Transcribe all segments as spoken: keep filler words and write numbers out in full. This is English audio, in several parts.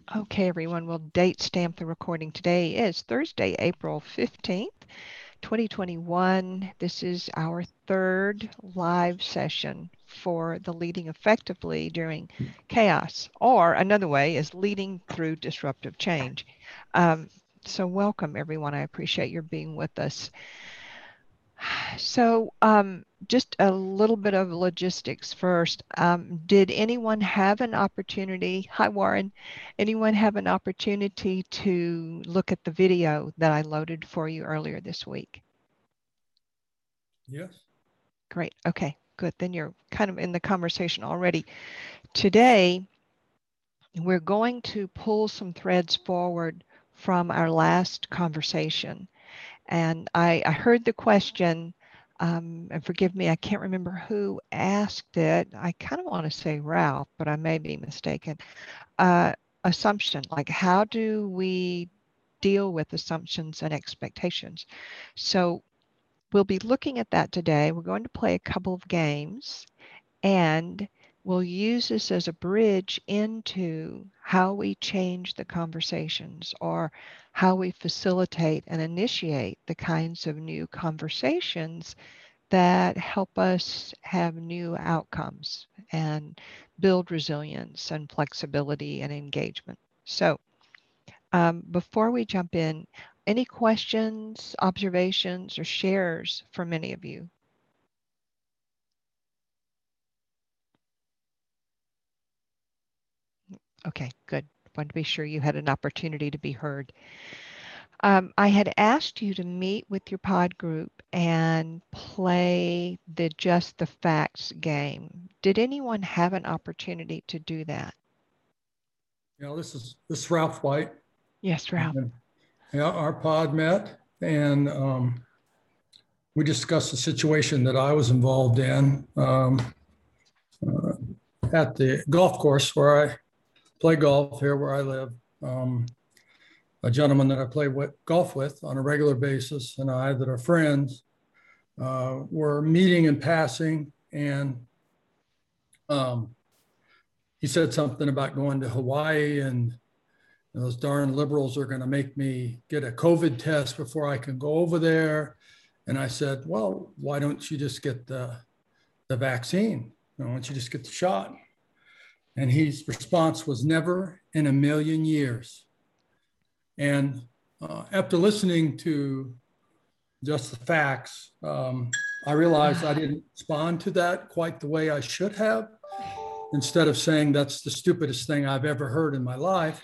Okay, everyone, we'll date stamp the recording. Today is Thursday, April fifteenth, twenty twenty-one. This is our third live session for the Leading Effectively During Chaos, or another way is Leading Through Disruptive Change. Um, so welcome, everyone. I appreciate your being with us. So, um, just a little bit of logistics first. Um, did anyone have an opportunity? Hi, Warren. Anyone have an opportunity to look at the video that I loaded for you earlier this week? Yes. Great. Okay, good. Then you're kind of in the conversation already. Today, we're going to pull some threads forward from our last conversation. And I, I heard the question, um, and forgive me, I can't remember who asked it. I kind of want to say Ralph, but I may be mistaken. Uh, assumption, like how do we deal with assumptions and expectations? So we'll be looking at that today. We're going to play a couple of games, and we'll use this as a bridge into how we change the conversations or how we facilitate and initiate the kinds of new conversations that help us have new outcomes and build resilience and flexibility and engagement. So um, before we jump in, any questions, observations, or shares from any of you? Okay, good. Want to be sure you had an opportunity to be heard. Um, I had asked you to meet with your pod group and play the Just the Facts game. Did anyone have an opportunity to do that? Yeah, this is this is Ralph White. Yes, Ralph. And, yeah, our pod met and um, we discussed the situation that I was involved in um, uh, at the golf course where I play golf here where I live. Um, a gentleman that I play with, golf with on a regular basis and I that are friends uh, were meeting and passing and um, he said something about going to Hawaii and those darn liberals are going to make me get a COVID test before I can go over there. And I said, well, why don't you just get the, the vaccine? Why don't you just get the shot? And his response was never in a million years. And uh, after listening to just the facts, um, I realized I didn't respond to that quite the way I should have. Instead of saying that's the stupidest thing I've ever heard in my life,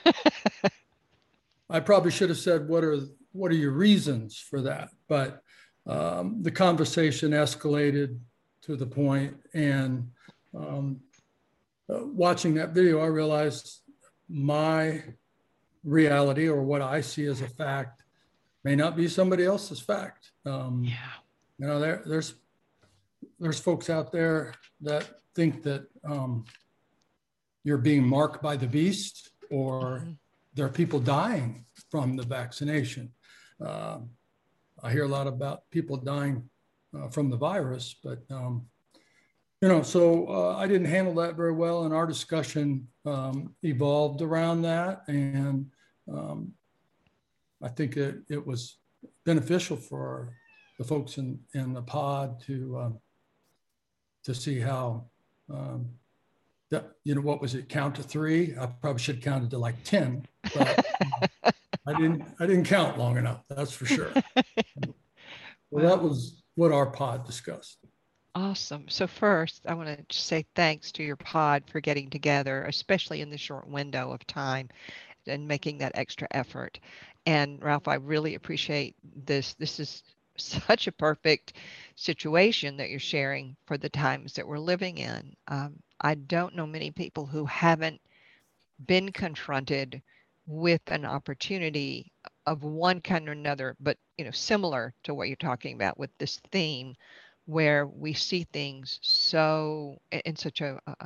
I probably should have said, what are what are your reasons for that? But um, the conversation escalated to the point, and um, uh, watching that video, I realized my reality or what I see as a fact may not be somebody else's fact. Um, Yeah. you know, there, there's there's folks out there that think that um, you're being marked by the beast, or Mhm. there are people dying from the vaccination. Uh, I hear a lot about people dying uh, from the virus, but um, you know, so uh, I didn't handle that very well, and our discussion um, evolved around that, and um, I think it, it was beneficial for the folks in, in the pod to um, to see how um, that, you know, what was it, count to three? I probably should have counted to like ten, but I didn't I didn't count long enough, that's for sure. Well, that Well, was what our pod discussed. awesome. So first, I want to say thanks to your pod for getting together, especially in the short window of time and making that extra effort. And Ralph, I really appreciate this. This is such a perfect situation that you're sharing for the times that we're living in. Um, I don't know many people who haven't been confronted with an opportunity of one kind or another, but you know, similar to what you're talking about with this theme, where we see things so in such a, a,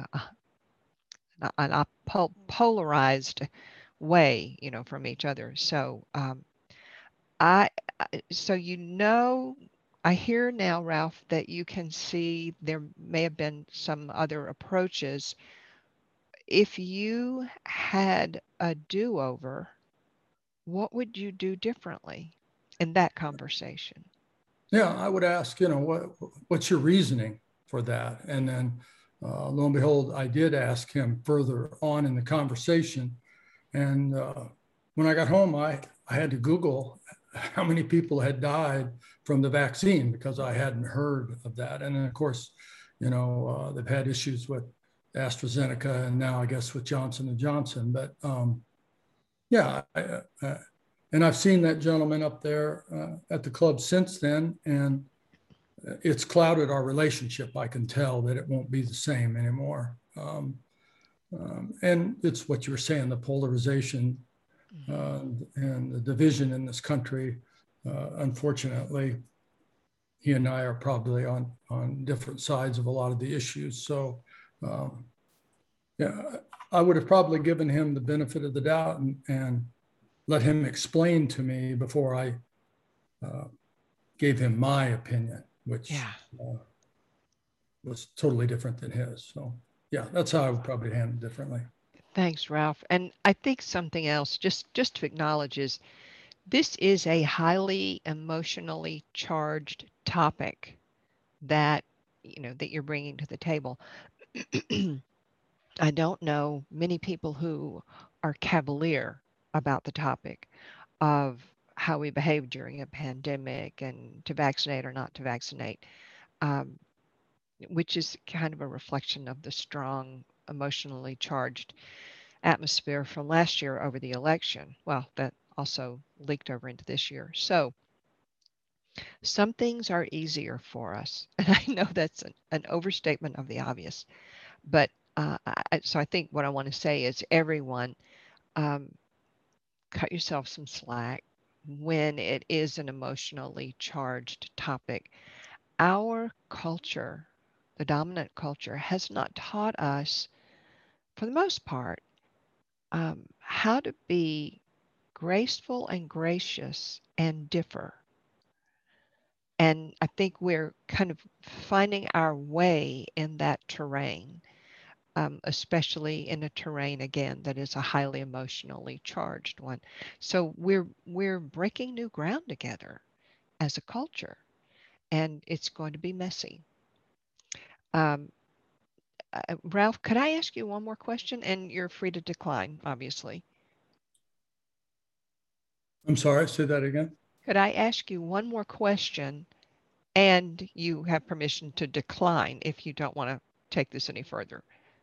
a, a polarized way, you know, from each other. So, um, I, so you know, I hear now, Ralph, that you can see there may have been some other approaches. if you had a do-over, what would you do differently in that conversation? Yeah, I would ask, you know, what what's your reasoning for that? And then uh, lo and behold, I did ask him further on in the conversation. And uh, when I got home, I, I had to Google how many people had died from the vaccine because I hadn't heard of that. And then, of course, you know, uh, they've had issues with AstraZeneca and now I guess with Johnson and Johnson. But um, yeah, I, uh, and I've seen that gentleman up there uh, at the club since then, and it's clouded our relationship. I can tell that it won't be the same anymore. Um, um, and it's what you were saying, the polarization uh, and the division in this country. Uh, unfortunately, he and I are probably on, on different sides of a lot of the issues. So, um, yeah, I would have probably given him the benefit of the doubt and, and let him explain to me before I uh, gave him my opinion, which Yeah. uh, was totally different than his. So, yeah, that's how I would probably handle it differently. Thanks, Ralph. And I think something else, just just to acknowledge, is this is a highly emotionally charged topic that you know that you're bringing to the table. I don't know many people who are cavalier about the topic of how we behave during a pandemic and to vaccinate or not to vaccinate, um, which is kind of a reflection of the strong, emotionally charged atmosphere from last year over the election. Well, that also leaked over into this year. So some things are easier for us. And I know that's an, an overstatement of the obvious. But uh, I, so I think what I want to say is everyone, um, cut yourself some slack when it is an emotionally charged topic. Our culture, the dominant culture, has not taught us, for the most part, um, how to be graceful and gracious and differ. And I think we're kind of finding our way in that terrain, um, especially in a terrain again that is a highly emotionally charged one. So we're we're breaking new ground together as a culture, and it's going to be messy. Um, uh, Ralph, could I ask you one more question? And you're free to decline, obviously. I'm sorry, say that again. Could I ask you one more question? And you have permission to decline if you don't want to take this any further.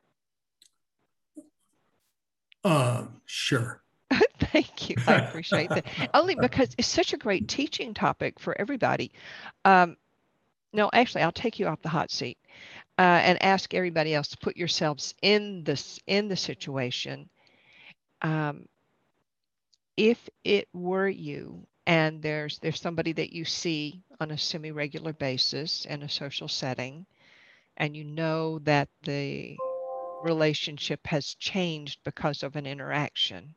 Uh, sure. Thank you. I appreciate that. Only because it's such a great teaching topic for everybody. Um, no, actually, I'll take you off the hot seat uh, and ask everybody else to put yourselves in this in the situation. Um, if it were you, and there's there's somebody that you see on a semi-regular basis in a social setting, and you know that the relationship has changed because of an interaction,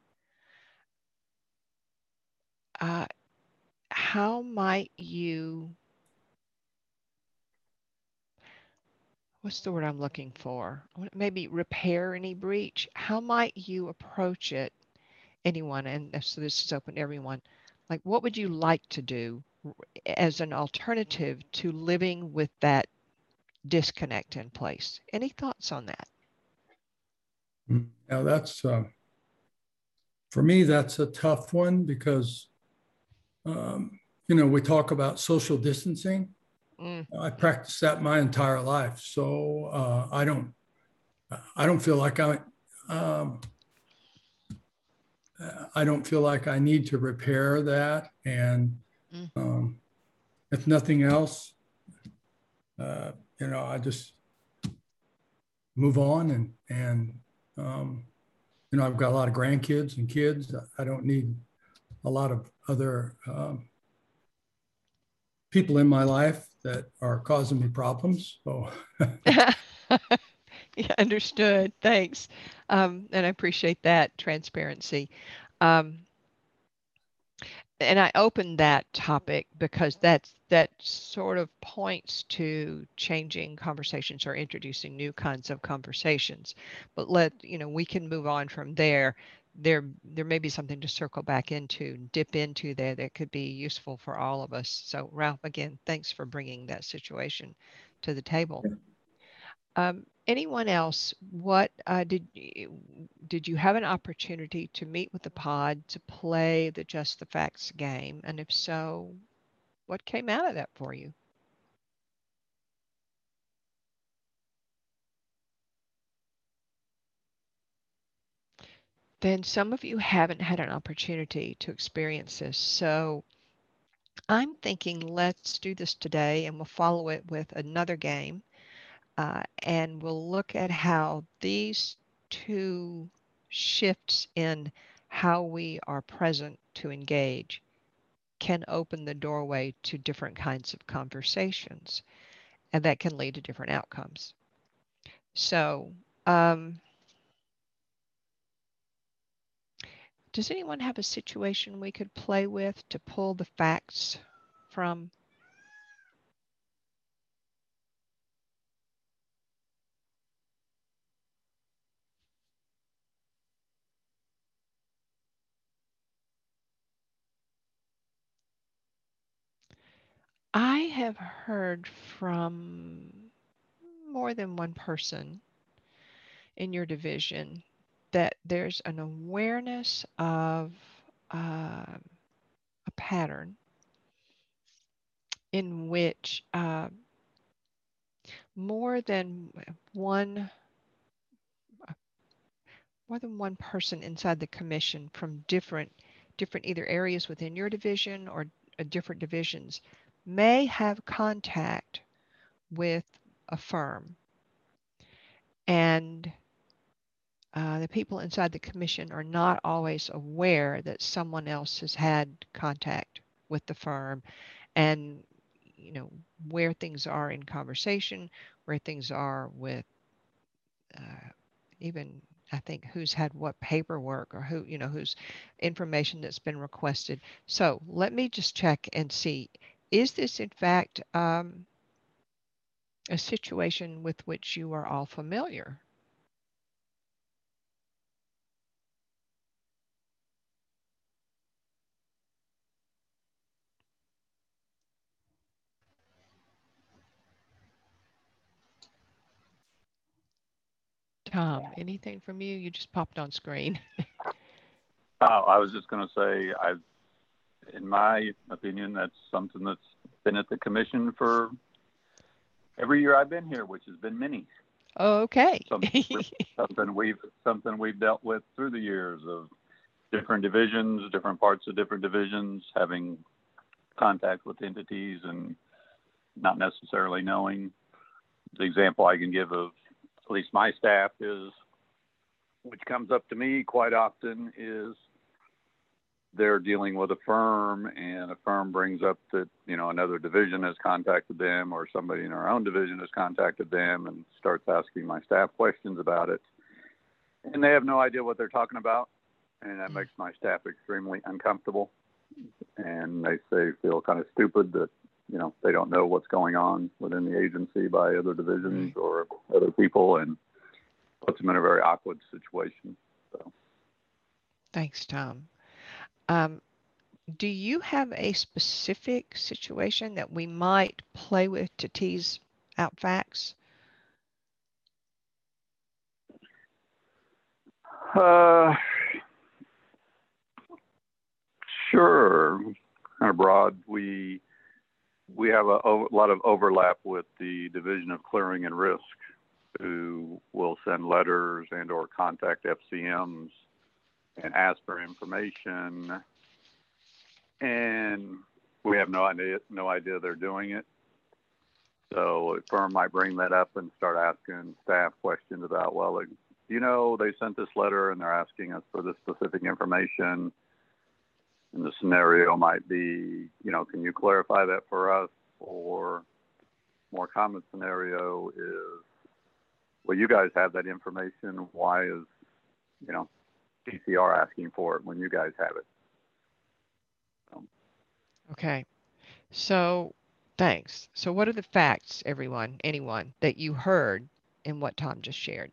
uh, how might you, what's the word I'm looking for? Maybe repair any breach. How might you approach it, anyone? And so this is open to everyone. Like, what would you like to do as an alternative to living with that disconnect in place? Any thoughts on that? Now that's uh, for me. That's a tough one because um, you know we talk about social distancing. Mm, I practiced that my entire life, so uh, I don't. I don't feel like I. Um, I don't feel like I need to repair that, and mm. um, if nothing else, uh, you know, I just move on and and um, you know, I've got a lot of grandkids and kids. I don't need a lot of other um, people in my life that are causing me problems. So, Yeah, understood. Thanks. Um, and I appreciate that transparency. Um, and I opened that topic because that's that sort of points to changing conversations or introducing new kinds of conversations. But let you know, we can move on from there. There, there may be something to circle back into, dip into there that could be useful for all of us. So, Ralph, again, thanks for bringing that situation to the table. Um, anyone else? What uh, did you, did you have an opportunity to meet with the pod to play the Just the Facts game? And if so, what came out of that for you? Then some of you haven't had an opportunity to experience this. So I'm thinking let's do this today and we'll follow it with another game. Uh, and we'll look at how these two shifts in how we are present to engage can open the doorway to different kinds of conversations, and that can lead to different outcomes. So, um, does anyone have a situation we could play with to pull the facts from? I have heard from more than one person in your division that there's an awareness of uh, a pattern in which uh, more than one more than one person inside the commission from different different either areas within your division or uh, different divisions may have contact with a firm, and uh, the people inside the commission are not always aware that someone else has had contact with the firm, and you know where things are in conversation, where things are with uh, even I think who's had what paperwork or who, you know, whose information that's been requested. So let me just check and see, is this in fact um, a situation with which you are all familiar? Tom, anything from you? You just popped on screen. Oh, I was just going to say, I, in my opinion, that's something that's been at the commission for every year I've been here, which has been many. Okay. something, something we've something we've dealt with through the years of different divisions, different parts of different divisions, having contact with entities and not necessarily knowing. The example I can give of at least my staff is, which comes up to me quite often, is they're dealing with a firm and a firm brings up that, you know, another division has contacted them or somebody in our own division has contacted them and starts asking my staff questions about it. And they have no idea what they're talking about. And that makes my staff extremely uncomfortable. And they say feel kind of stupid that, you know, they don't know what's going on within the agency by other divisions or other people, and puts them in a very awkward situation. So. Thanks, Tom. Um, do you have a specific situation that we might play with to tease out facts? Uh, sure. Kind of broad. We we have a, a lot of overlap with the Division of Clearing and Risk, who will send letters and or contact F C Ms and ask for information, and we have no idea no idea they're doing it. So a firm might bring that up and start asking staff questions about, well, like, you know, they sent this letter and they're asking us for this specific information. And the scenario might be, you know, can you clarify that for us? Or more common scenario is, well, you guys have that information. Why is, you know, T C R asking for it when you guys have it? Um, Okay. So thanks. So what are the facts, everyone, anyone, that you heard in what Tom just shared?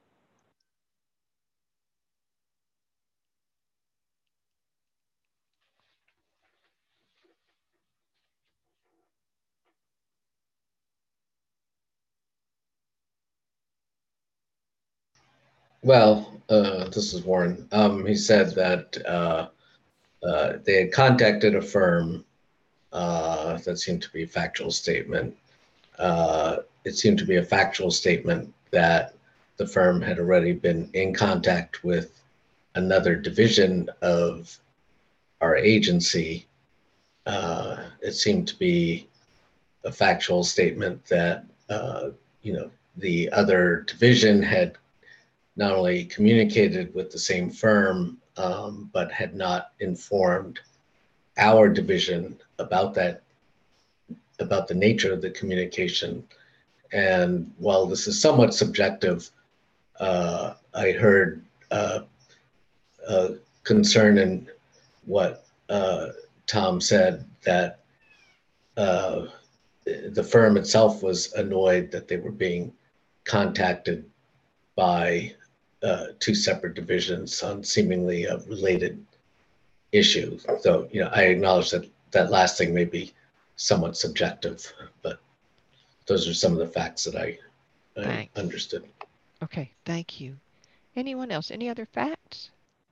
Well, uh, this is Warren. Um, he said that uh, uh, they had contacted a firm. Uh, that seemed to be a factual statement. Uh, it seemed to be a factual statement that the firm had already been in contact with another division of our agency. Uh, it seemed to be a factual statement that uh, you know the other division had not only communicated with the same firm, um, but had not informed our division about that, about the nature of the communication. And while this is somewhat subjective, uh, I heard uh, uh, concern in what uh, Tom said, that uh, the firm itself was annoyed that they were being contacted by uh, two separate divisions on seemingly a related issue. So, you know, I acknowledge that that last thing may be somewhat subjective, but those are some of the facts that I, I understood. Okay, thank you. Anyone else? Any other facts?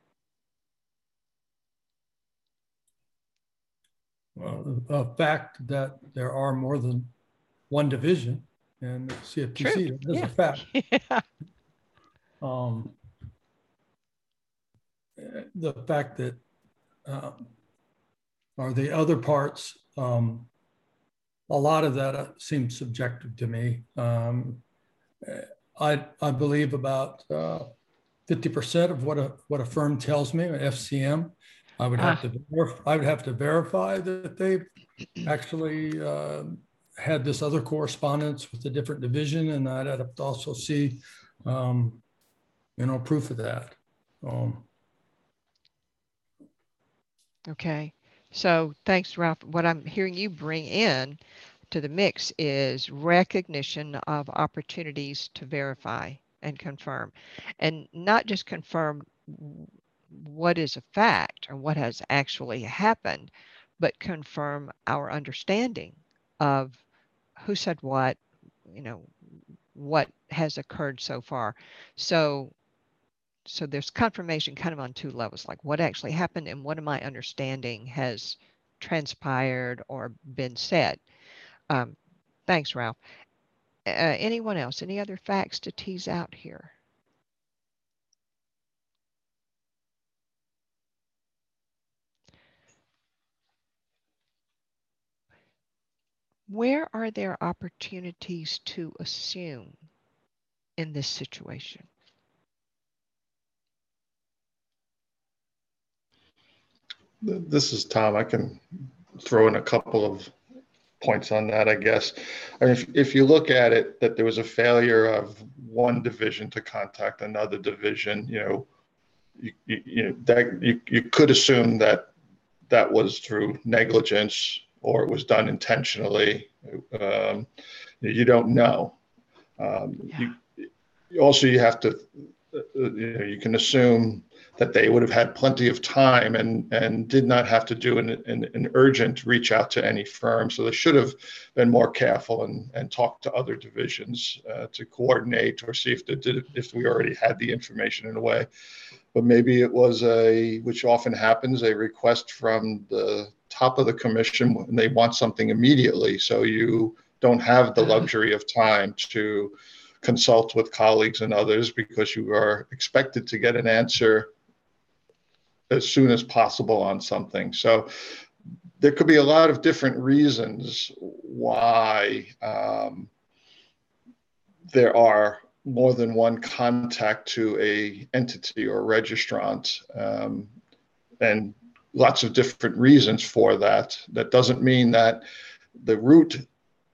Well, the fact that there are more than one division in C F T C is yeah. a fact. Yeah. Um, the fact that uh, are the other parts, um, a lot of that seems subjective to me. Um, I, I believe about uh, fifty percent of what a what a firm tells me, an F C M. I would have ah. to verify, I would have to verify that they've actually uh, had this other correspondence with a different division, and I'd have to also see, um, you know, proof of that. Um, okay, so thanks, Ralph. What I'm hearing you bring in to the mix is recognition of opportunities to verify and confirm, and not just confirm what is a fact or what has actually happened, but confirm our understanding of who said what, you know, what has occurred so far. So, so there's confirmation kind of on two levels, like what actually happened and what am I understanding has transpired or been said. Um, thanks, Ralph. Uh, anyone else? Any other facts to tease out here? Where are there opportunities to assume in this situation? This is Tom. I can throw in a couple of points on that, I guess. I mean, if, if you look at it, that there was a failure of one division to contact another division, you know, you, you, you know that you, you could assume that that was through negligence or it was done intentionally. Um, you don't know. Um, yeah. you, also, you have to, uh, you know, you can assume that they would have had plenty of time and, and did not have to do an, an, an urgent reach out to any firm. So they should have been more careful and, and talk to other divisions uh, to coordinate or see if they did, if we already had the information in a way. But maybe it was a, which often happens, a request from the top of the commission when they want something immediately. So you don't have the luxury of time to consult with colleagues and others because you are expected to get an answer as soon as possible on something. So there could be a lot of different reasons why um, there are more than one contact to a entity or registrant, um, and lots of different reasons for that. That doesn't mean that the root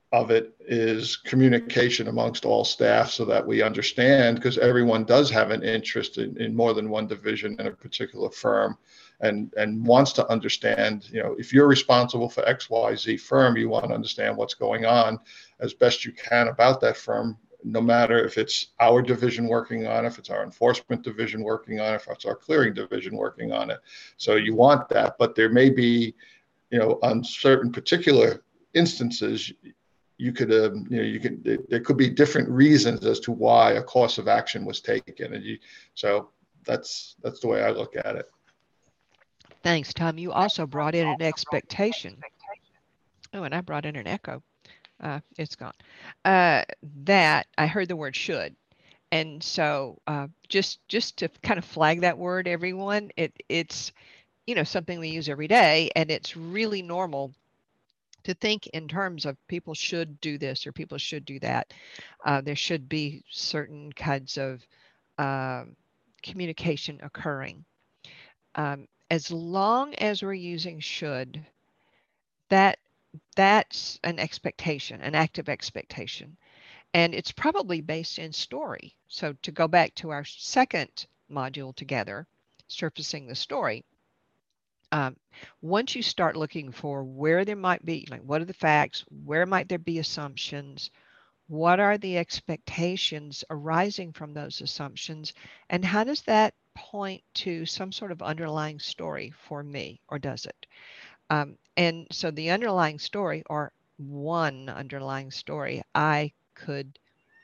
of it is communication amongst all staff so that we understand, because everyone does have an interest in, in more than one division in a particular firm, and, and wants to understand, you know, if you're responsible for X Y Z firm, you want to understand what's going on as best you can about that firm, no matter if it's our division working on it, if it's our enforcement division working on it, if it's our clearing division working on it. So you want that, but there may be, you know, on certain particular instances, you could, um, you know, you could, there, there could be different reasons as to why a course of action was taken. And you, so that's, that's the way I look at it. Thanks, Tom. You also brought in an expectation. Oh, and I brought in an echo. Uh, it's gone. Uh, that I heard the word should. And so uh, just just to kind of flag that word, everyone, it it's, you know, something we use every day, and it's really normal to think in terms of people should do this or people should do that. Uh, there should be certain kinds of um, communication occurring. Um, as long as we're using should, that that's an expectation, an active expectation. And it's probably based in story. So to go back to our second module together, surfacing the story, um, once you start looking for where there might be, like what are the facts, where might there be assumptions, what are the expectations arising from those assumptions, and how does that point to some sort of underlying story for me, or does it? Um, and so the underlying story, or one underlying story I could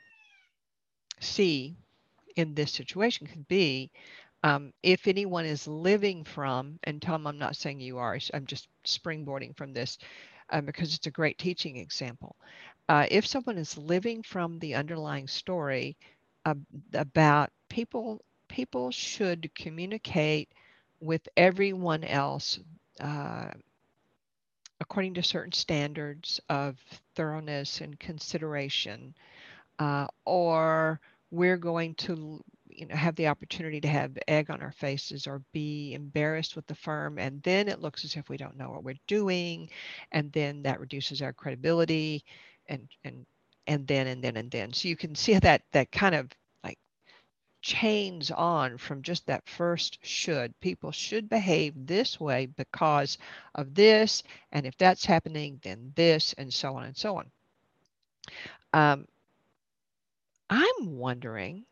see in this situation could be, um, if anyone is living from, and Tom, I'm not saying you are, I'm just springboarding from this um, because it's a great teaching example. Uh, if someone is living from the underlying story uh, about people, people should communicate with everyone else uh, according to certain standards of thoroughness and consideration, uh, or we're going to, you know, have the opportunity to have egg on our faces or be embarrassed with the firm, and then it looks as if we don't know what we're doing, and then that reduces our credibility, and and and then and then and then. So you can see how that that kind of like chains on from just that first should. People should behave this way because of this, and if that's happening, then this, and so on and so on. Um, I'm wondering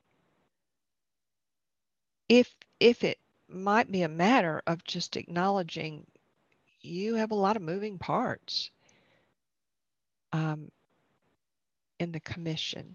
if if it might be a matter of just acknowledging you have a lot of moving parts um, in the commission,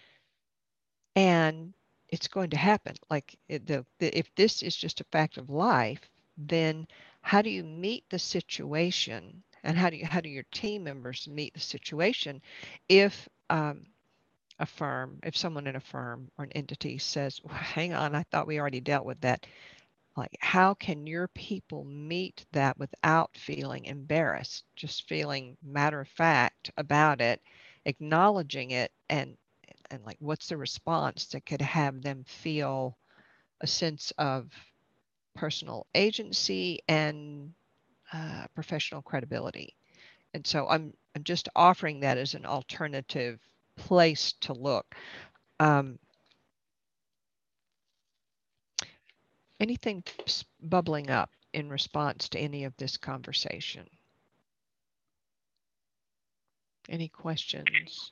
and it's going to happen. Like it, the, the, if this is just a fact of life, then how do you meet the situation, and how do you how do your team members meet the situation if um, a firm, if someone in a firm or an entity says, well, hang on, I thought we already dealt with that. Like, how can your people meet that without feeling embarrassed, just feeling matter of fact about it, acknowledging it, and and like what's the response that could have them feel a sense of personal agency and uh, professional credibility? And so I'm I'm just offering that as an alternative place to look. Um, anything bubbling up in response to any of this conversation? Any questions?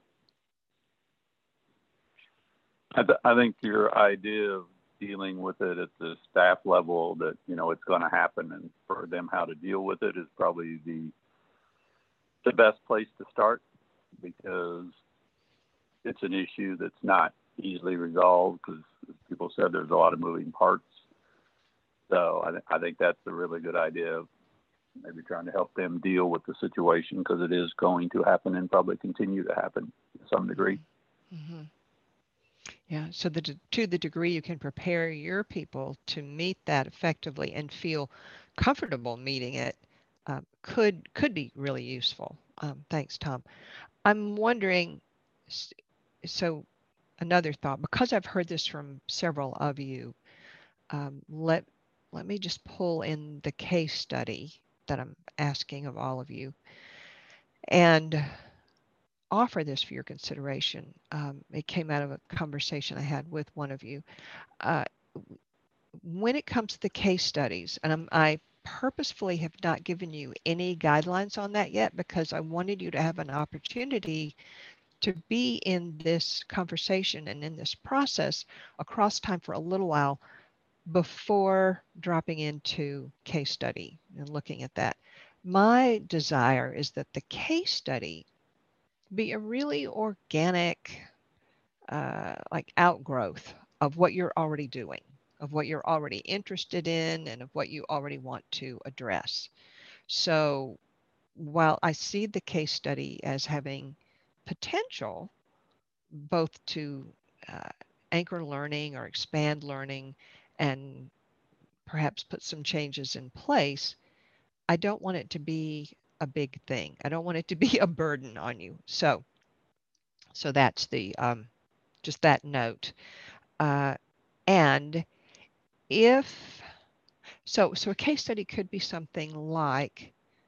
I, th- I think your idea of dealing with it at the staff level, that, you know, it's going to happen, and for them how to deal with it is probably the the best place to start, because it's an issue that's not easily resolved, because as people said, there's a lot of moving parts. So I, th- I think that's a really good idea of maybe trying to help them deal with the situation, because it is going to happen and probably continue to happen to some degree. Mm-hmm. Yeah, so the, to the degree you can prepare your people to meet that effectively and feel comfortable meeting it, uh, could could be really useful. Um, thanks, Tom. I'm wondering, so another thought, because I've heard this from several of you, um, let let me just pull in the case study that I'm asking of all of you. And offer this for your consideration. Um, it came out of a conversation I had with one of you. Uh, when it comes to the case studies, and I'm, I purposefully have not given you any guidelines on that yet because I wanted you to have an opportunity to be in this conversation and in this process across time for a little while before dropping into case study and looking at that. My desire is that the case study be a really organic, uh, like outgrowth of what you're already doing, of what you're already interested in, and of what you already want to address. So while I see the case study as having potential both to uh, anchor learning or expand learning and perhaps put some changes in place, I don't want it to be a big thing. I don't want it to be a burden on you. So, so that's the um, just that note. Uh, and if so, so a case study could be something like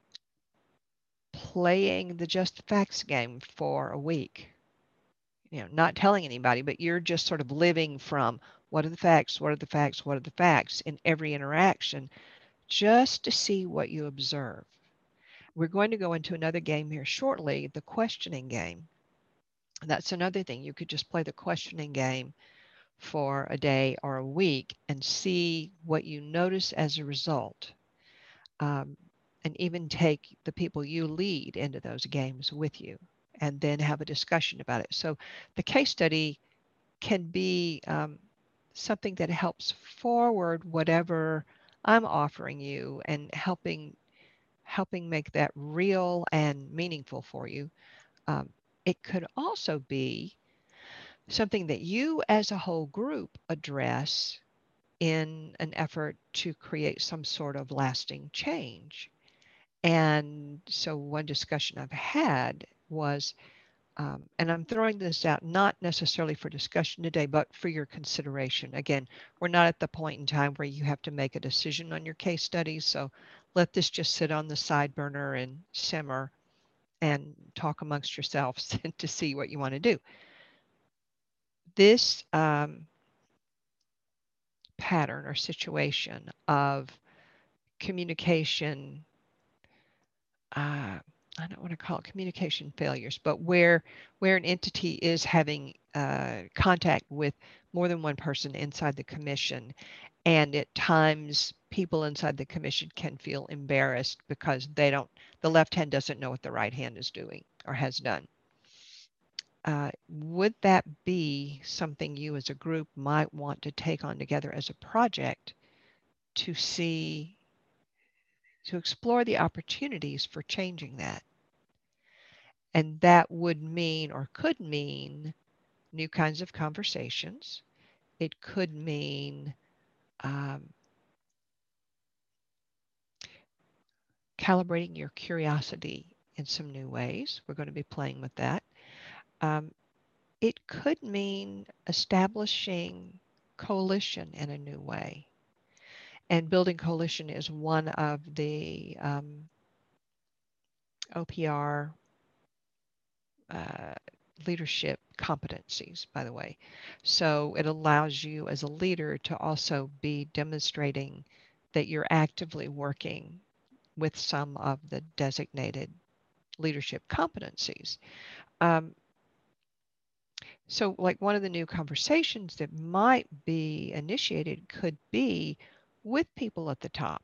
playing the just facts game for a week. You know, not telling anybody, but you're just sort of living from what are the facts, what are the facts, what are the facts in every interaction, just to see what you observe. We're going to go into another game here shortly, the questioning game. That's another thing. You could just play the questioning game for a day or a week and see what you notice as a result. Um, and even take the people you lead into those games with you and then have a discussion about it. So the case study can be um, something that helps forward whatever I'm offering you and helping helping make that real and meaningful for you. Um, it could also be something that you as a whole group address in an effort to create some sort of lasting change. And so one discussion I've had was, um, and I'm throwing this out not necessarily for discussion today, but for your consideration. Again, we're not at the point in time where you have to make a decision on your case studies. So let this just sit on the side burner and simmer and talk amongst yourselves to see what you want to do. This um, pattern or situation of communication, uh, I don't want to call it communication failures, but where where an entity is having uh, contact with more than one person inside the commission, and at times people inside the commission can feel embarrassed because they don't, the left hand doesn't know what the right hand is doing or has done. Uh, would that be something you as a group might want to take on together as a project to see, to explore the opportunities for changing that? And that would mean or could mean new kinds of conversations. It could mean um, calibrating your curiosity in some new ways. We're going to be playing with that. Um, it could mean establishing coalition in a new way. And building coalition is one of the um, O P R uh, leadership competencies, by the way. So it allows you as a leader to also be demonstrating that you're actively working with some of the designated leadership competencies. Um, so like one of the new conversations that might be initiated could be with people at the top.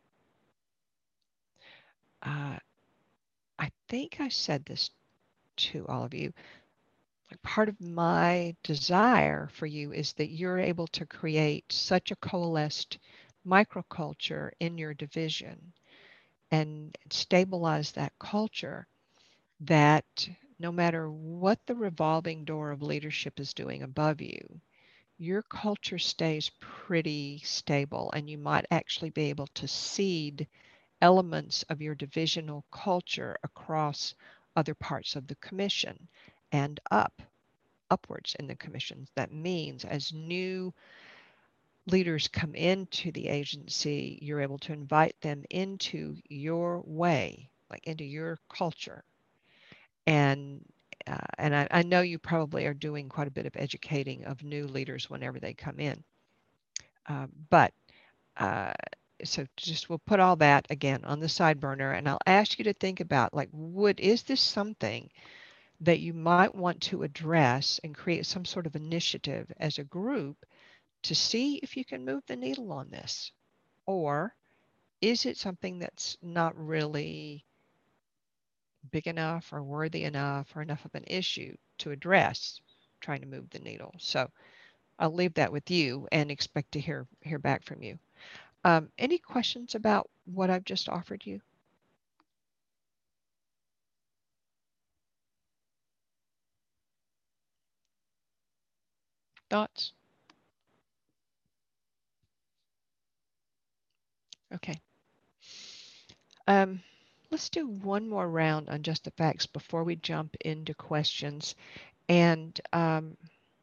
Uh, I think I said this to all of you. Like part of my desire for you is that you're able to create such a coalesced microculture in your division and stabilize that culture that no matter what the revolving door of leadership is doing above you, your culture stays pretty stable and you might actually be able to seed elements of your divisional culture across other parts of the commission and up, upwards in the commissions. That means as new leaders come into the agency, you're able to invite them into your way, like into your culture, and uh, and I, I know you probably are doing quite a bit of educating of new leaders whenever they come in. Uh, but uh, so just we'll put all that again on the side burner, and I'll ask you to think about, like, would is this something that you might want to address and create some sort of initiative as a group to see if you can move the needle on this? Or is it something that's not really big enough or worthy enough or enough of an issue to address trying to move the needle? So I'll leave that with you and expect to hear hear back from you. Um, any questions about what I've just offered you? Thoughts? Okay. Um, let's do one more round on just the facts before we jump into questions. And um,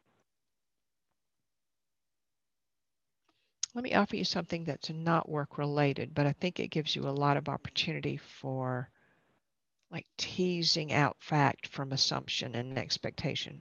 let me offer you something that's not work related, but I think it gives you a lot of opportunity for like teasing out fact from assumption and expectation.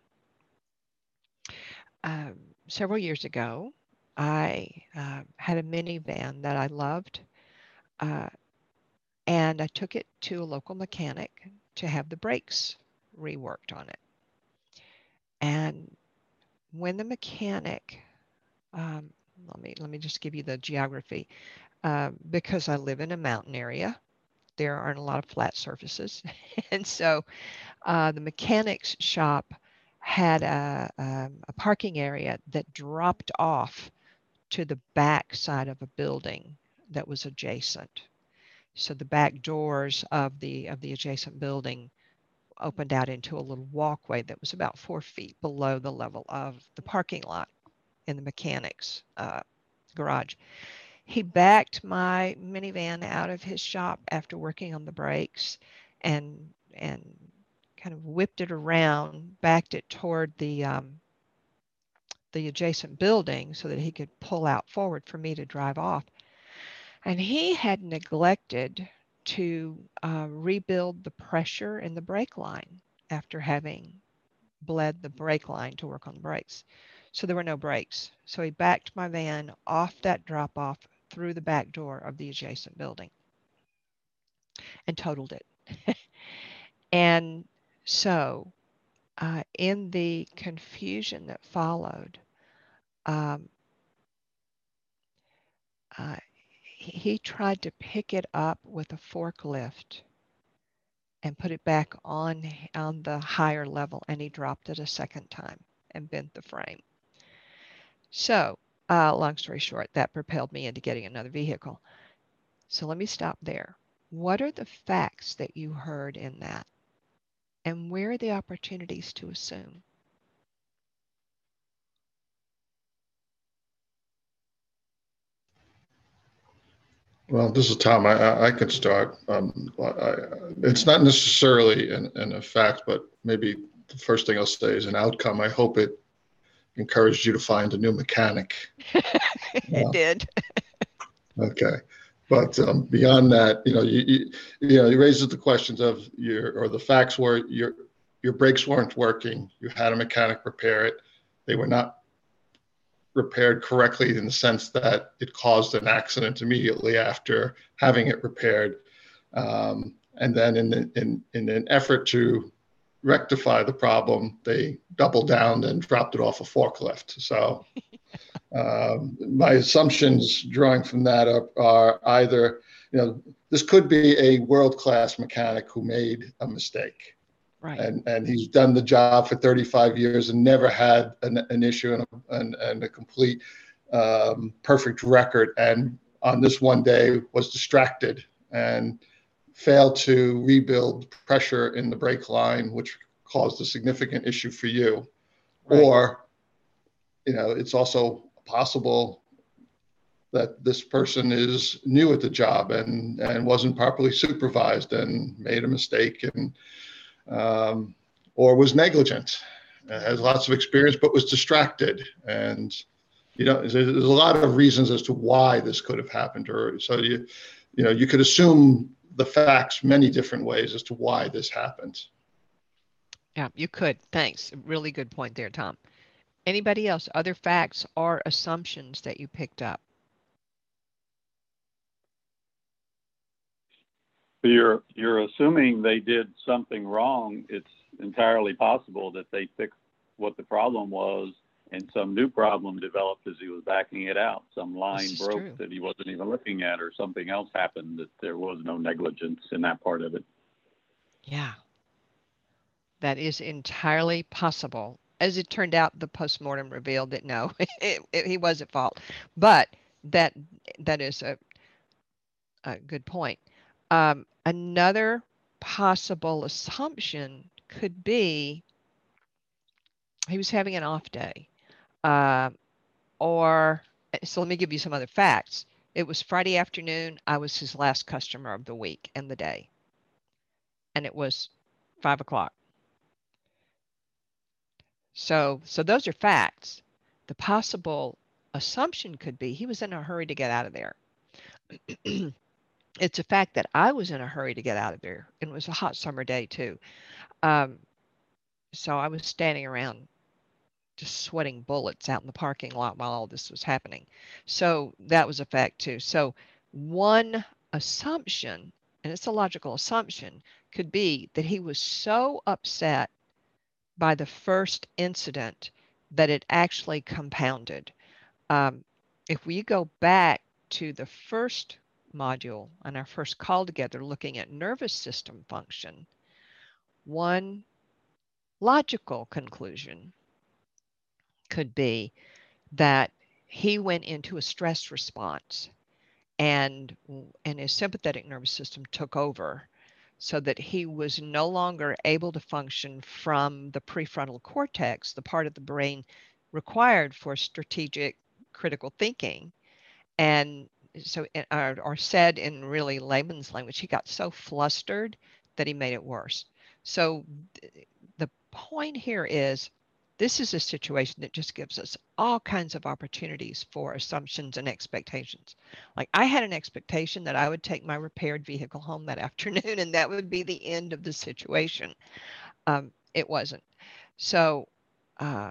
Um, several years ago, I uh, had a minivan that I loved, uh, and I took it to a local mechanic to have the brakes reworked on it. And when the mechanic, um, let me let me just give you the geography, uh, because I live in a mountain area, there aren't a lot of flat surfaces, and so uh, the mechanic's shop had a, um, a parking area that dropped off to the back side of a building that was adjacent. So the back doors of the of the adjacent building opened out into a little walkway that was about four feet below the level of the parking lot in the mechanic's uh, garage. He backed my minivan out of his shop after working on the brakes and and kind of whipped it around, backed it toward the um, the adjacent building so that he could pull out forward for me to drive off. And he had neglected to uh, rebuild the pressure in the brake line after having bled the brake line to work on the brakes. So there were no brakes. So he backed my van off that drop off through the back door of the adjacent building and totaled it. And so uh, in the confusion that followed, um, uh, he tried to pick it up with a forklift and put it back on on the higher level, and he dropped it a second time and bent the frame. So uh, long story short, that propelled me into getting another vehicle. So let me stop there. What are the facts that you heard in that? And where are the opportunities to assume? Well, this is Tom. I, I, I could start. Um, I, it's not necessarily an, an effect, but maybe the first thing I'll say is an outcome. I hope it encouraged you to find a new mechanic. It Uh, did. okay. But um, beyond that, you know, you, you, you know, you raises the questions of your, or the facts were your, your brakes weren't working. You had a mechanic repair it. They were not repaired correctly in the sense that it caused an accident immediately after having it repaired. Um, and then in, the, in, in an effort to rectify the problem, they doubled down and dropped it off a forklift. So um, my assumptions drawing from that are, are either, you know, this could be a world-class mechanic who made a mistake. Right. And, and he's done the job for thirty-five years and never had an, an issue and a, and, and a complete um, perfect record. And on this one day was distracted and failed to rebuild pressure in the brake line, which caused a significant issue for you. Right. Or, you know, it's also possible that this person is new at the job and, and wasn't properly supervised and made a mistake and um, or was negligent, uh, has lots of experience, but was distracted. And, you know, there's, there's a lot of reasons as to why this could have happened. Or so you, you know, you could assume the facts many different ways as to why this happened. Yeah, you could. Thanks. Really good point there, Tom. Anybody else? Other facts or assumptions that you picked up? You're you're assuming they did something wrong. It's entirely possible that they fixed what the problem was, and some new problem developed as he was backing it out. Some line broke true. that he wasn't even looking at, or something else happened that there was no negligence in that part of it. Yeah, that is entirely possible. As it turned out, the postmortem revealed that no, it, it, he was at fault. But that that is a, a good point. Um, another possible assumption could be he was having an off day. Uh, or, so let me give you some other facts. It was Friday afternoon. I was his last customer of the week and the day. And it was five o'clock. So, so those are facts. The possible assumption could be he was in a hurry to get out of there. It's a fact that I was in a hurry to get out of there. It was a hot summer day too. Um, so I was standing around just sweating bullets out in the parking lot while all this was happening. So that was a fact too. So one assumption, and it's a logical assumption, could be that he was so upset by the first incident that it actually compounded. Um, if we go back to the first module on our first call together looking at nervous system function, one logical conclusion could be that he went into a stress response and and his sympathetic nervous system took over so that he was no longer able to function from the prefrontal cortex, the part of the brain required for strategic critical thinking. And so, or, or said in really layman's language, he got so flustered that he made it worse. So the point here is, this is a situation that just gives us all kinds of opportunities for assumptions and expectations. Like I had an expectation that I would take my repaired vehicle home that afternoon and that would be the end of the situation. Um, it wasn't. So uh,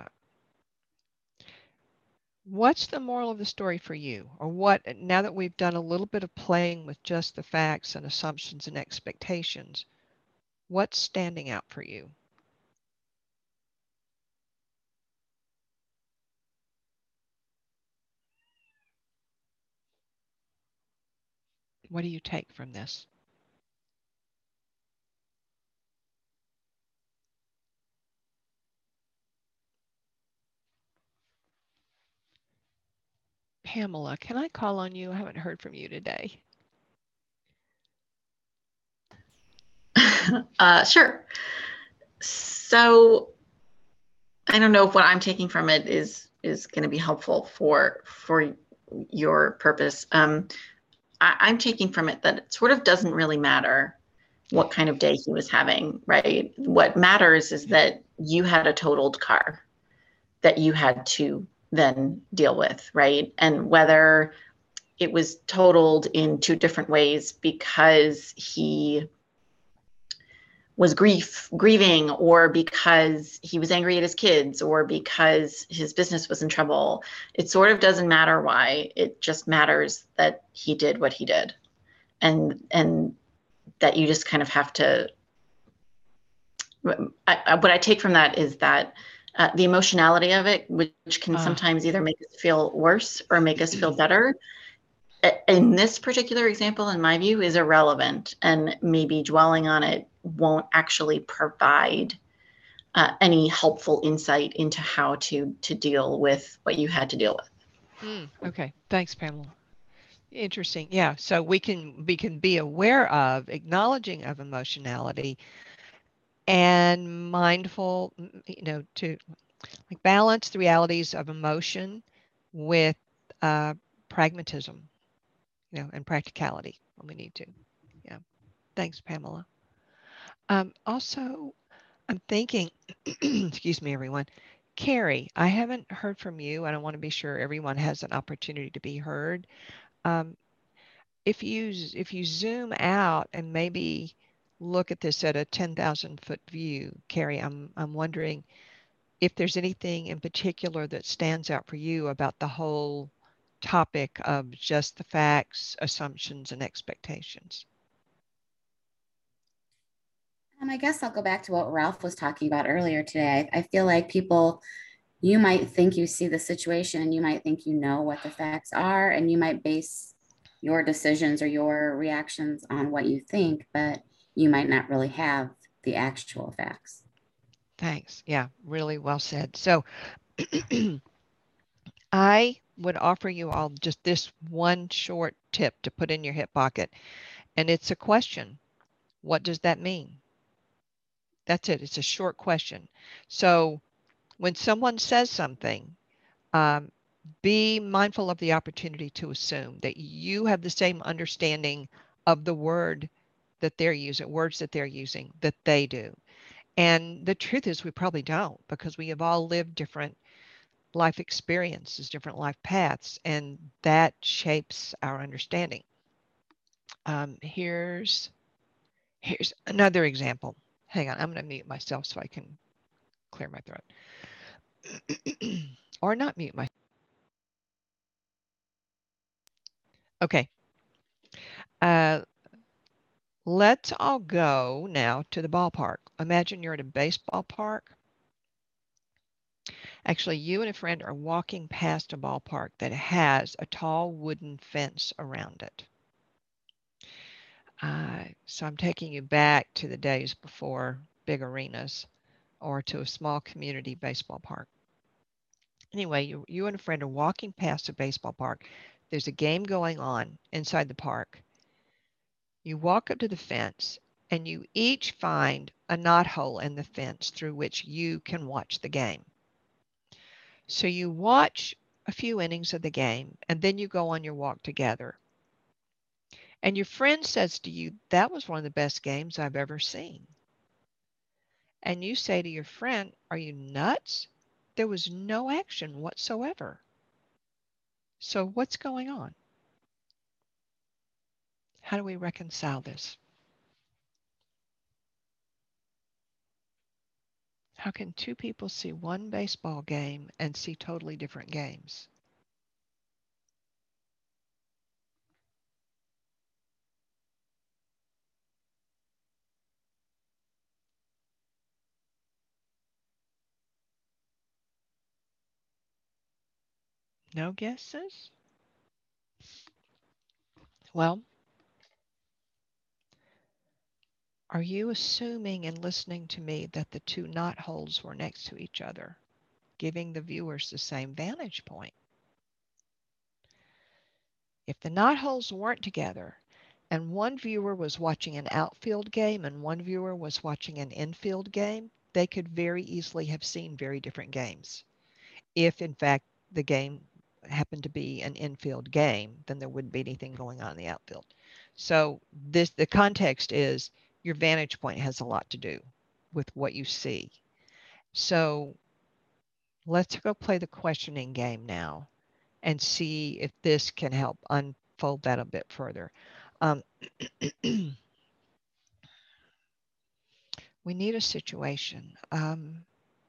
what's the moral of the story for you? Or what, now that we've done a little bit of playing with just the facts and assumptions and expectations, what's standing out for you? What do you take from this? Pamela, can I call on you? I haven't heard from you today. uh, sure. So I don't know if what I'm taking from it is is going to be helpful for for your purpose. Um, I, I'm taking from it that it sort of doesn't really matter what kind of day he was having, right? What matters is that you had a totaled car that you had to then deal with, right? And whether it was totaled in two different ways because he was grief grieving, or because he was angry at his kids, or because his business was in trouble. It sort of doesn't matter why. It just matters that he did what he did, and and that you just kind of have to. I, I, what I take from that is that uh, the emotionality of it, which can uh. sometimes either make us feel worse or make us feel better, in this particular example, in my view, is irrelevant, and maybe dwelling on it won't actually provide uh, any helpful insight into how to to deal with what you had to deal with. Mm, okay, thanks, Pamela. Interesting. Yeah, so we can we can be aware of, acknowledging of emotionality, and mindful, you know, to like balance the realities of emotion with uh, pragmatism, you know, and practicality when we need to. Yeah. Thanks, Pamela. Um, also, I'm thinking, excuse me, everyone. Carrie, I haven't heard from you, and I want to be sure everyone has an opportunity to be heard. Um, if you if you zoom out and maybe look at this at a ten thousand foot view, Carrie, I'm, I'm wondering if there's anything in particular that stands out for you about the whole topic of just the facts, assumptions, and expectations. Um, I guess I'll go back to what Ralph was talking about earlier today. I, I feel like people, you might think you see the situation and you might think you know what the facts are, and you might base your decisions or your reactions on what you think, but you might not really have the actual facts. Thanks. Yeah, really well said. So I would offer you all just this one short tip to put in your hip pocket, and it's a question. What does that mean? That's it. It's a short question. So when someone says something, um, be mindful of the opportunity to assume that you have the same understanding of the word that they're using, words that they're using, that they do. And the truth is we probably don't, because we have all lived different life experiences, different life paths, and that shapes our understanding. Um, here's, here's another example. Hang on, I'm going to mute myself so I can clear my throat. Or not mute myself. Okay. Uh, let's all go now to the ballpark. Imagine you're at a baseball park. Actually, you and a friend are walking past a ballpark that has a tall wooden fence around it. Uh, so I'm taking you back to the days before big arenas or to a small community baseball park. Anyway, you, you and a friend are walking past a baseball park. There's a game going on inside the park. You walk up to the fence and you each find a knothole in the fence through which you can watch the game. So you watch a few innings of the game and then you go on your walk together. And your friend says to you, that was one of the best games I've ever seen. And you say to your friend, are you nuts? There was no action whatsoever. So what's going on? How do we reconcile this? How can two people see one baseball game and see totally different games? No guesses? Well, are you assuming in listening to me that the two knotholes were next to each other, giving the viewers the same vantage point? If the knotholes weren't together and one viewer was watching an outfield game and one viewer was watching an infield game, they could very easily have seen very different games. If in fact the game happened to be an infield game, then there wouldn't be anything going on in the outfield. So this, the context is your vantage point has a lot to do with what you see. So let's go play the questioning game now and see if this can help unfold that a bit further. Um, we need a situation. Um,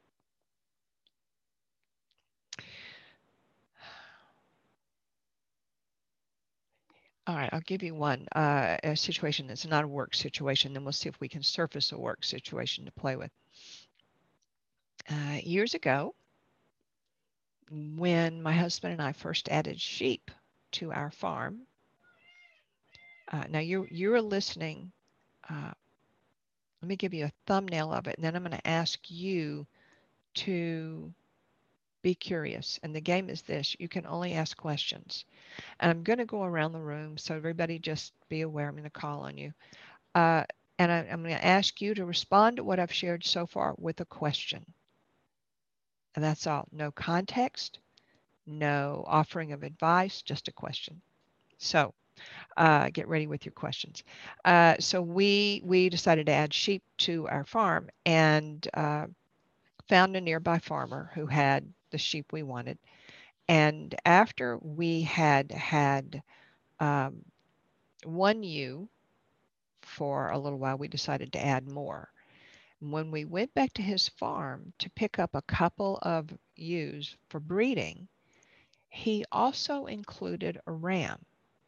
all right, I'll give you one, uh, a situation that's not a work situation, then we'll see if we can surface a work situation to play with. Uh, years ago, when my husband and I first added sheep to our farm, uh, now you're, you're listening, uh, let me give you a thumbnail of it, and then I'm going to ask you to be curious. And the game is this, you can only ask questions. And I'm going to go around the room, so everybody just be aware I'm going to call on you. Uh, and I, I'm going to ask you to respond to what I've shared so far with a question. And that's all. No context, no offering of advice, just a question. So uh, get ready with your questions. Uh, so we, we decided to add sheep to our farm and uh, found a nearby farmer who had the sheep we wanted. And after we had had um, one ewe for a little while, we decided to add more. When we went back to his farm to pick up a couple of ewes for breeding, he also included a ram.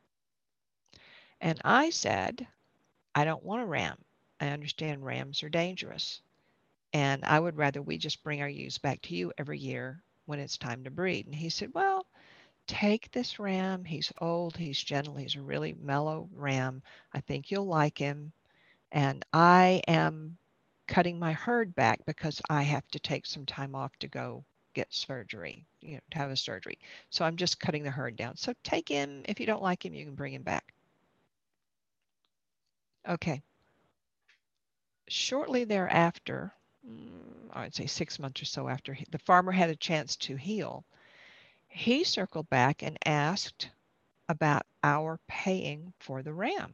And I said, I don't want a ram. I understand rams are dangerous. And I would rather we just bring our ewes back to you every year when it's time to breed. And he said, well, take this ram. He's old, he's gentle, he's a really mellow ram. I think you'll like him. And I am cutting my herd back because I have to take some time off to go get surgery, you know, to have a surgery. So I'm just cutting the herd down. So take him. If you don't like him, you can bring him back. Okay. Shortly thereafter, I'd say six months or so after the farmer had a chance to heal, he circled back and asked about our paying for the ram.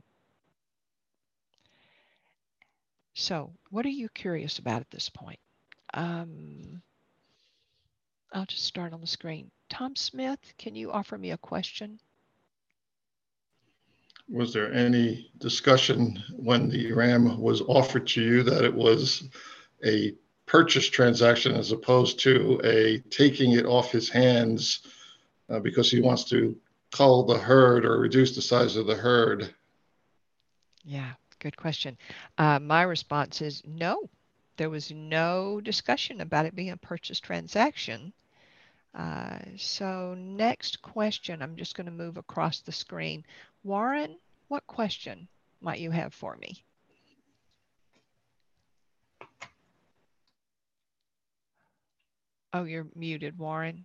So what are you curious about at this point? Um, I'll just start on the screen. Tom Smith, can you offer me a question? Was there any discussion when the ram was offered to you that it was a purchase transaction as opposed to a taking it off his hands uh, because he wants to cull the herd or reduce the size of the herd? Yeah, good question. Uh, my response is no. There was no discussion about it being a purchase transaction. Uh, so next question, I'm just going to move across the screen. Warren, what question might you have for me? Oh, you're muted, Warren.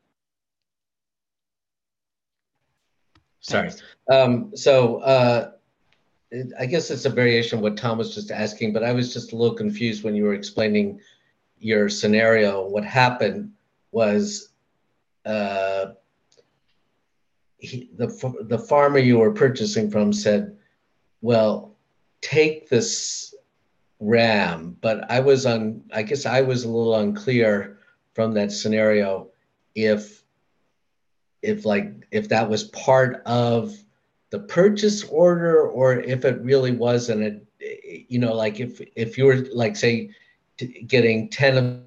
Sorry. Um, so uh, it, I guess it's a variation of what Tom was just asking, but I was just a little confused when you were explaining your scenario. What happened was uh, he, the, the farmer you were purchasing from said, well, take this ram, but I was on, I guess I was a little unclear from that scenario if if like if that was part of the purchase order or if it really wasn't a, you know, like if if you were like say getting ten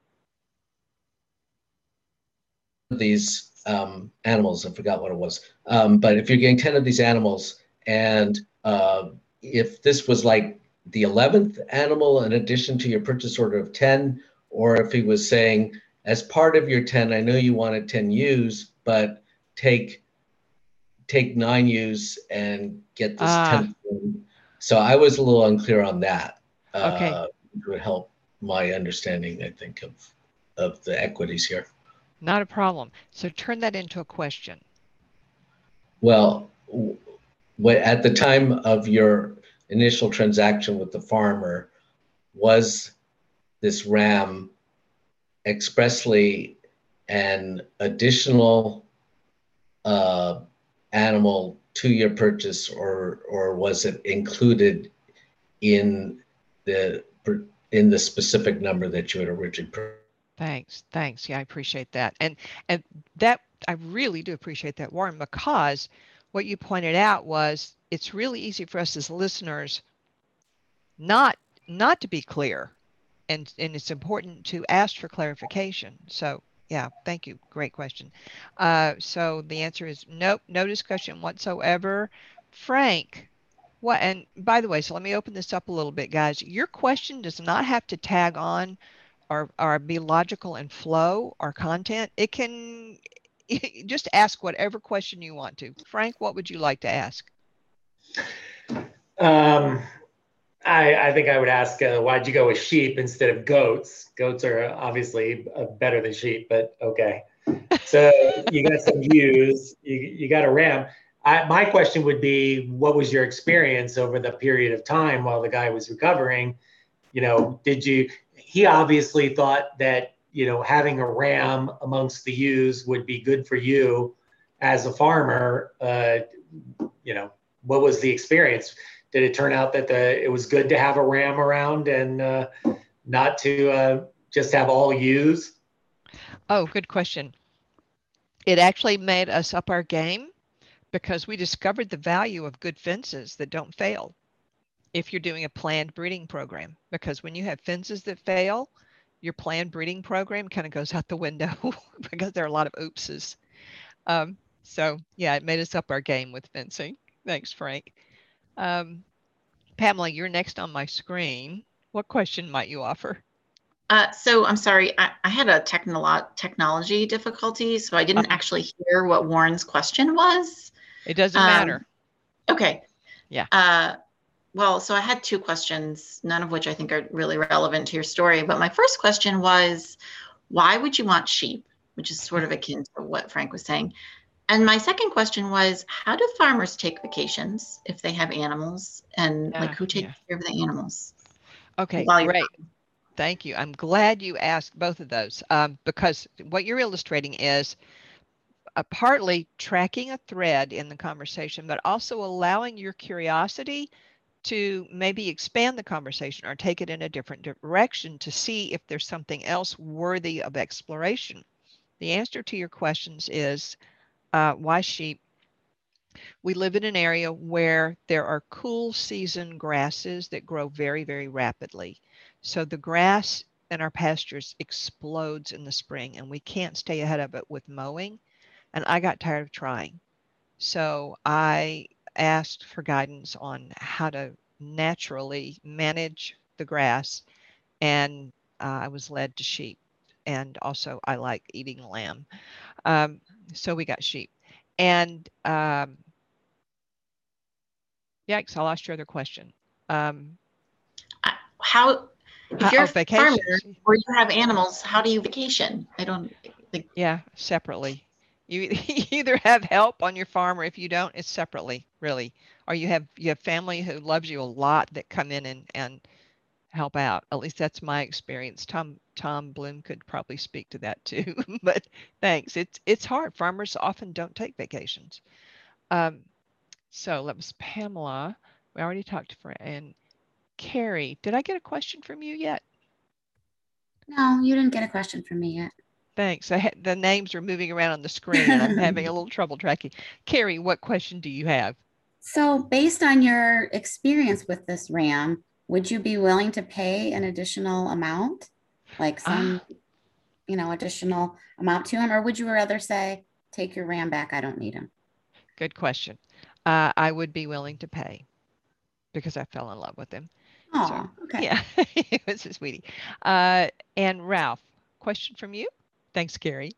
of these um, animals, I forgot what it was, um, but if you're getting ten of these animals and uh, if this was like the eleventh animal in addition to your purchase order of ten, or if he was saying as part of your ten, I know you wanted ten ewes, but take take nine ewes and get this Ah. tenth. So I was a little unclear on that. Okay. Uh, it would help my understanding, I think, of of the equities here. Not a problem. So turn that into a question. Well, what at the time of your initial transaction with the farmer, was this ram expressly an additional uh, animal to your purchase, or or was it included in the in the specific number that you had originally purchased? Thanks. Thanks. Yeah, I appreciate that. And and that I really do appreciate that, Warren, because what you pointed out was it's really easy for us as listeners not not to be clear, and and it's important to ask for clarification. So yeah, thank you. Great question. Uh, so the answer is nope, no discussion whatsoever. Frank, what? And by the way, so let me open this up a little bit, guys. Your question does not have to tag on or or be logical and flow or content. It can just ask whatever question you want to. Frank, what would you like to ask? Um, I, I think I would ask, uh, why'd you go with sheep instead of goats? Goats are obviously uh, better than sheep, but okay. So you got some ewes, you, you got a ram. I, my question would be, what was your experience over the period of time while the guy was recovering? You know, did you, he obviously thought that, you know, having a ram amongst the ewes would be good for you as a farmer. Uh, you know, what was the experience? Did it turn out that the, it was good to have a ram around and uh, not to uh, just have all ewes? Oh, good question. It actually made us up our game because we discovered the value of good fences that don't fail. if you're doing a planned breeding program, because when you have fences that fail, your planned breeding program kind of goes out the window because there are a lot of oopses. Um, so yeah, it made us up our game with fencing. Thanks, Frank. Um, Pamela, you're next on my screen. What question might you offer? Uh, so I'm sorry, I, I had a technolo technology difficulty, so I didn't Uh-huh. actually hear what Warren's question was. It doesn't Um, matter. Okay. Yeah. Uh, well, so I had two questions, none of which I think are really relevant to your story. But my first question was, why would you want sheep? Which is sort of akin to what Frank was saying. And my second question was, how do farmers take vacations if they have animals? And Yeah, like, who takes yeah. care of the animals? Okay, while you're great. Thank you. I'm glad you asked both of those um, because what you're illustrating is uh, partly tracking a thread in the conversation, but also allowing your curiosity to maybe expand the conversation or take it in a different direction to see if there's something else worthy of exploration. The answer to your questions is uh, why sheep? We live in an area where there are cool season grasses that grow very, very rapidly. So the grass in our pastures explodes in the spring and we can't stay ahead of it with mowing. And I got tired of trying. So I asked for guidance on how to naturally manage the grass. And uh, I was led to sheep. And also I like eating lamb. Um, so we got sheep. And um, Yikes, I lost your other question. Um, how, if how, you're oh, a farmer vacations. or you have animals, how do you vacation? I don't think. Yeah, separately. You either have help on your farm, or if you don't, it's separately, really. Or you have you have family who loves you a lot that come in and and help out. At least that's my experience. Tom Tom Bloom could probably speak to that too. But thanks. It's it's hard. Farmers often don't take vacations. Um, so that was Pamela. We already talked to Fran and Carrie. Did I get a question from you yet? No, you didn't get a question from me yet. Thanks. I had, the names are moving around on the screen and I'm having a little trouble tracking. Carrie, what question do you have? So based on your experience with this ram, would you be willing to pay an additional amount? Like some, Ah, you know, additional amount to him? Or would you rather say, take your ram back, I don't need him? good question. Uh, I would be willing to pay because I fell in love with him. So Oh, okay. yeah, it was a sweetie. Uh, and Ralph, question from you? Thanks, Carrie.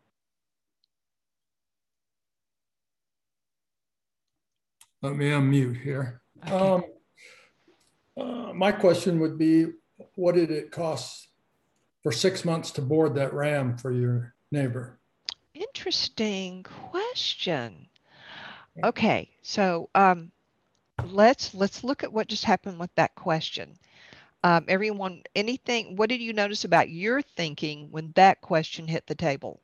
Let me unmute here. Okay. Um, uh, my question would be, what did it cost for six months to board that ram for your neighbor? Interesting question. Okay, so um, let's let's look at what just happened with that question. Um, everyone, anything, what did you notice about your thinking when that question hit the table?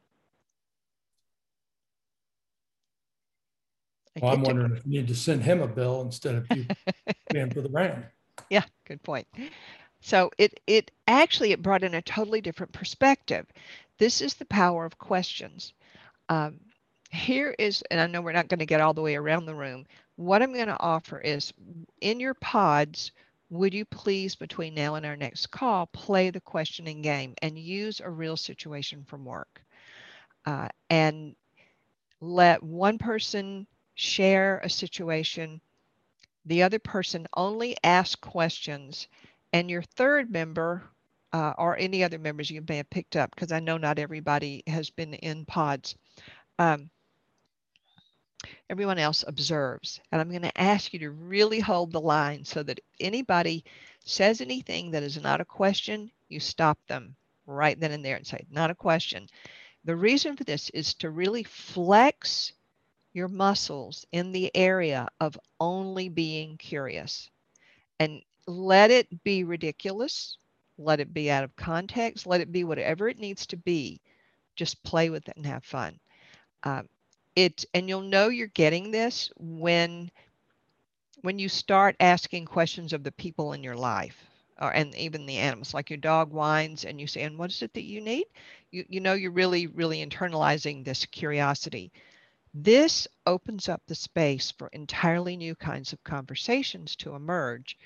Like Well, I'm it took, wondering if you need to send him a bill instead of you paying for the ram. yeah, good point. So it, it actually, it brought in a totally different perspective. This is the power of questions. Um, here is, and I know we're not going to get all the way around the room. What I'm going to offer is in your pods, would you please, between now and our next call, play the questioning game and use a real situation from work? Uh, and let one person share a situation, the other person only ask questions, and your third member uh, or any other members you may have picked up, because I know not everybody has been in pods. Um, everyone else observes. And I'm going to ask you to really hold the line so that if anybody says anything that is not a question, you stop them right then and there and say, not a question. The reason for this is to really flex your muscles in the area of only being curious and let it be ridiculous. Let it be out of context. Let it be whatever it needs to be. Just play with it and have fun. Um, it and you'll know you're getting this when when you start asking questions of the people in your life or, and even the animals, like your dog whines and you say, and what is it that you need? You, you know you're really, really internalizing this curiosity. This opens up the space for entirely new kinds of conversations to emerge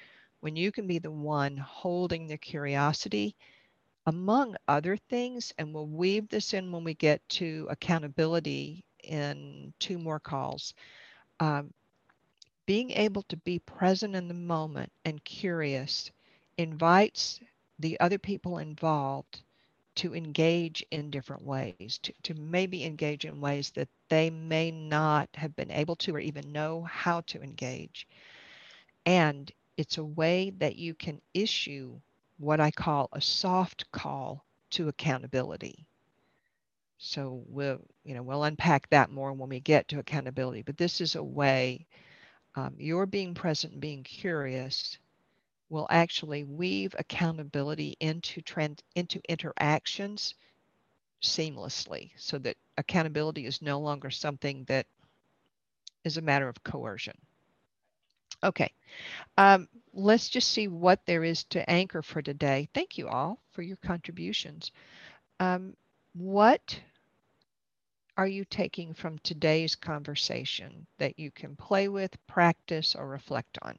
when you can be the one holding the curiosity, among other things, and we'll weave this in when we get to accountability in two more calls, um, being able to be present in the moment and curious invites the other people involved to engage in different ways, to, to maybe engage in ways that they may not have been able to or even know how to engage. And it's a way that you can issue what I call a soft call to accountability. So we'll, you know, we'll unpack that more when we get to accountability. But this is a way um, your being present and being curious will actually weave accountability into trend into interactions seamlessly, so that accountability is no longer something that is a matter of coercion. Okay. Um, let's just see what there is to anchor for today. Thank you all for your contributions. Um, what are you taking from today's conversation that you can play with, practice, or reflect on?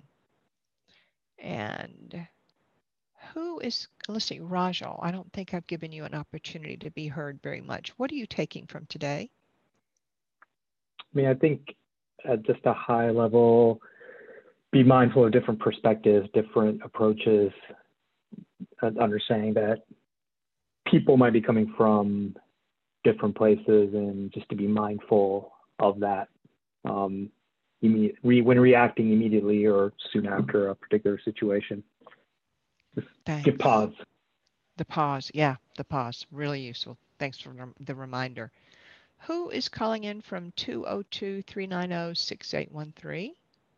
And who is, let's see, Rajal, I don't think I've given you an opportunity to be heard very much. What are you taking from today? I mean, I think at just a high level, be mindful of different perspectives, different approaches, understanding that people might be coming from different places, and just to be mindful of that um, re when reacting immediately or soon after a particular situation. Just Thanks. give pause. The pause, yeah, the pause, really useful. Thanks for the reminder. Who is calling in from two oh two, three nine oh, six eight one three?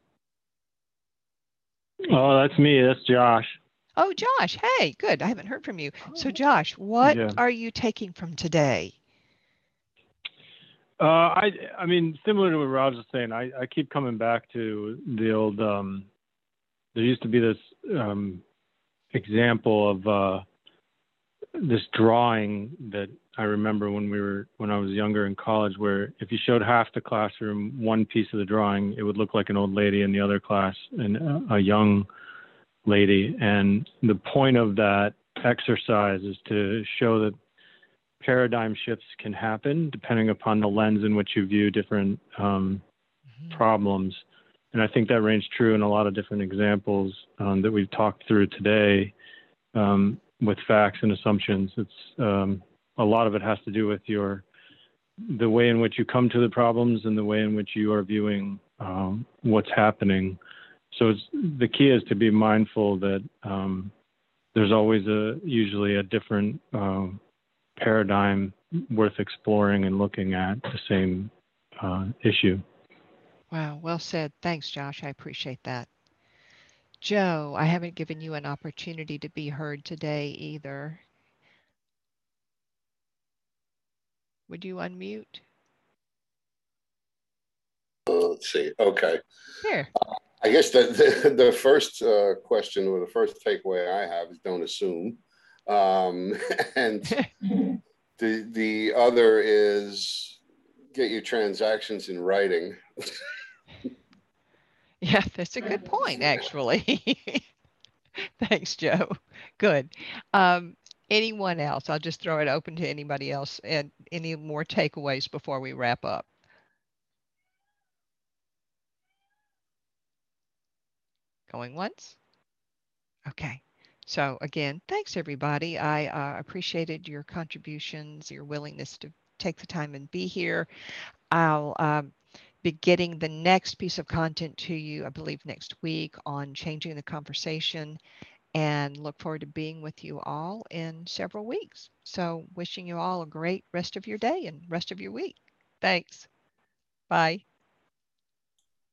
Oh, that's me. That's Josh. Oh, Josh. Hey, good. I haven't heard from you. So, Josh, what Yeah. are you taking from today? Uh, I, I mean, similar to what Raj was saying, I, I keep coming back to the old, um, there used to be this um, example of uh, this drawing that I remember when we were, when I was younger in college, where if you showed half the classroom one piece of the drawing, it would look like an old lady in the other class and a, a young lady. And the point of that exercise is to show that paradigm shifts can happen depending upon the lens in which you view different um, mm-hmm. problems. And I think that rings true in a lot of different examples um, that we've talked through today um, with facts and assumptions. It's um, a lot of it has to do with your the way in which you come to the problems and the way in which you are viewing um, what's happening. So it's, the key is to be mindful that um, there's always a usually a different uh, paradigm worth exploring and looking at the same uh, issue. Wow, well said. Thanks, Josh. I appreciate that. Joe, I haven't given you an opportunity to be heard today either. Would you unmute? Uh, let's see. Okay. Here. Uh, I guess the, the, the first uh, question or the first takeaway I have is don't assume. Um, and the, the other is get your transactions in writing. Yeah, that's a good point, actually. Thanks, Joe. Good. Um, anyone else? I'll just throw it open to anybody else. And any more takeaways before we wrap up? Going once? Okay. So again, thanks everybody. I uh, appreciated your contributions, your willingness to take the time and be here. I'll um, be getting the next piece of content to you, I believe next week, on changing the conversation, and look forward to being with you all in several weeks. So wishing you all a great rest of your day and rest of your week. Thanks. Bye.